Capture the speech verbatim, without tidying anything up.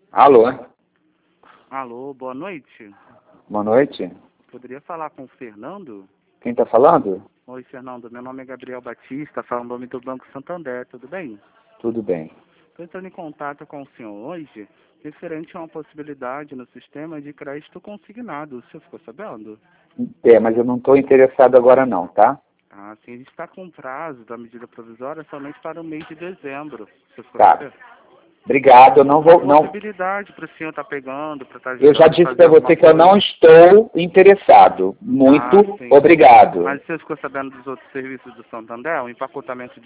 Alô? Alô, boa noite. Boa noite. Poderia falar com o Fernando? Quem está falando? Oi, Fernando. Meu nome é Gabriel Batista, falo em nome do Banco Santander, tudo bem? Tudo bem. Estou entrando em contato com o senhor hoje, referente a uma possibilidade no sistema de crédito consignado. O senhor ficou sabendo? É, mas eu não estou interessado agora não, tá? Ah, sim, a gente está com prazo da medida provisória somente para o mês de dezembro. O senhor ficou Tá. sabendo? Obrigado, eu não Uma vou... Não, possibilidade para o senhor estar pegando, para estar eu já ajudando a disse fazer para alguma você que eu coisa. não estou interessado. Muito Ah, sim. obrigado. Mas o senhor ficou sabendo dos outros serviços do Santander? O empacotamento